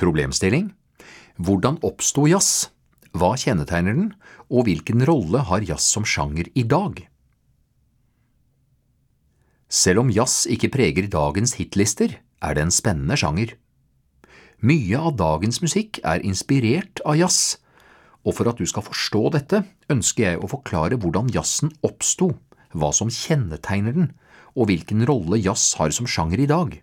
Problemstilling: hvordan oppstod jazz? Hva kjennetegner den, og hvilken rolle har jazz som sjanger i dag? Selv om jazz ikke preger dagens hitlister, er det en spennende sjanger. Mye av dagens musikk er inspirert av jazz, og for at du skal forstå dette, ønsker jeg å forklare hvordan jazzen oppstod, hva som kjennetegner den, og hvilken rolle jazz har som sjanger i dag.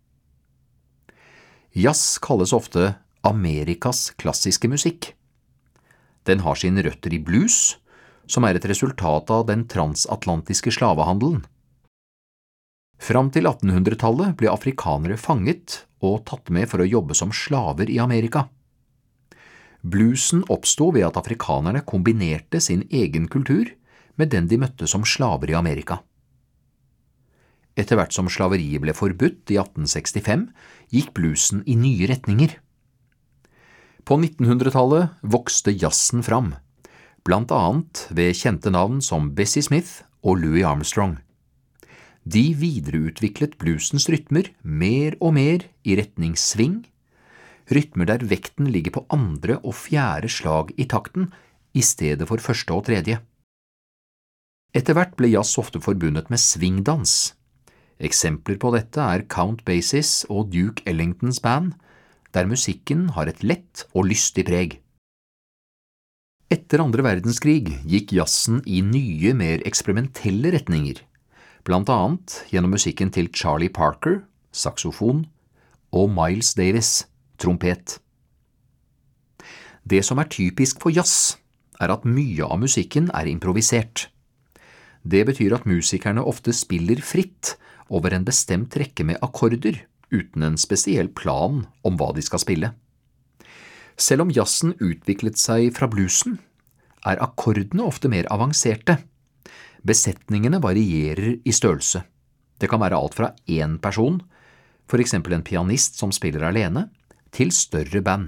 Jazz kalles ofte Amerikas klassiske musikk. Den har sine røtter i blues, som er et resultat av den transatlantiske slavehandelen. Fram til 1800-tallet ble afrikanere fanget og tatt med for å jobbe som slaver i Amerika. Bluesen oppstod ved at afrikanerne kombinerte sin egen kultur med den de møtte som slaver i Amerika. Etter hvert som slaveriet ble forbudt i 1865, gikk bluesen i nye retninger. På 1900-tallet vokste jazzen fram, blant annet ved kjente navn som Bessie Smith og Louis Armstrong. De videreutviklet bluesens rytmer mer og mer i retning swing, rytmer der vekten ligger på andre og fjerde slag i takten i stedet for første og tredje. Etter hvert ble jazz ofte forbundet med swingdans. Eksempler på dette er Count Basie's og Duke Ellingtons band, der musikken har et lett og lystig preg. Etter andre verdenskrig gikk jazzen i nye, mer eksperimentelle retninger, blant annet gjennom musikken til Charlie Parker, saksofon, og Miles Davis, trompet. Det som er typisk for jazz, er at mye av musikken er improvisert. Det betyr at musikerne ofte spiller fritt over en bestemt rekke med akkorder, uten en spesiell plan om hva de skal spille. Selv om jazzen utviklet seg fra bluesen, er akkordene ofte mer avanserte. Besetningene varierer i størrelse. Det kan være alt fra én person, for eksempel en pianist som spiller alene, til større band.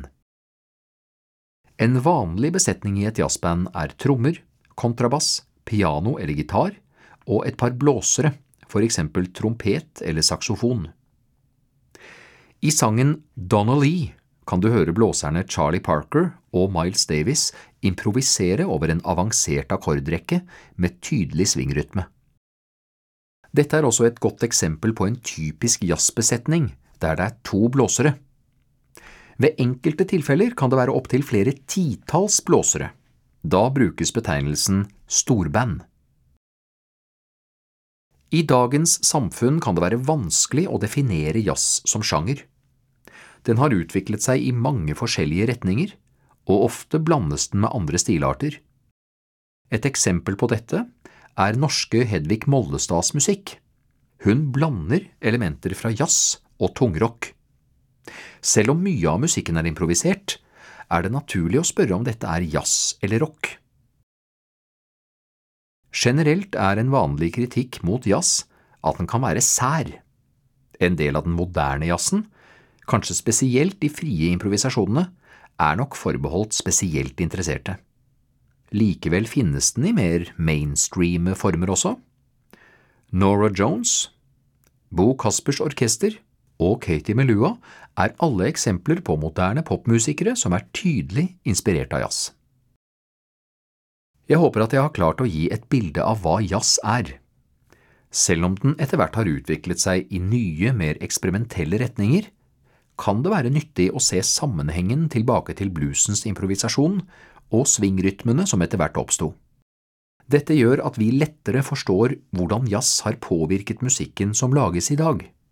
En vanlig besetning i et jazzband er trommer, kontrabass, piano eller gitar, og et par blåsere, for eksempel trompet eller saksofon. I sangen Donna Lee kan du høre blåserne Charlie Parker og Miles Davis improvisere over en avansert akkordrekke med tydelig svingrytme. Dette er også et godt eksempel på en typisk jazzbesetning, der det er to blåsere. Ved enkelte tilfeller kan det være opp til flere titalls blåsere. Da brukes betegnelsen storband. I dagens samfunn kan det være vanskelig å definere jazz som sjanger. Den har utviklet seg i mange forskjellige retninger, og ofte blandes den med andre stilarter. Et eksempel på dette er norske Hedvig Mollestads musikk. Hun blander elementer fra jazz og tungrock. Selv om mye av musikken er improvisert, er det naturlig å spørre om dette er jazz eller rock. Generelt er en vanlig kritikk mot jazz at den kan være sær. En del av den moderne jazzen, kanskje spesielt de frie improvisasjonene, er nok forbeholdt spesielt interesserte. Likevel finnes den i mer mainstream former også. Norah Jones, Bo Kaspers Orkester og Katie Melua er alle eksempler på moderne popmusikere som er tydelig inspirert av jazz. Jeg håper at jeg har klart å gi et bilde av hva jazz er. Selv om den etter hvert har utviklet seg i nye, mer eksperimentelle retninger, kan det være nyttig å se sammenhengen tilbake til bluesens improvisasjon og swingrytmene som etter hvert oppstod. Dette gjør at vi lettere forstår hvordan jazz har påvirket musikken som lages i dag.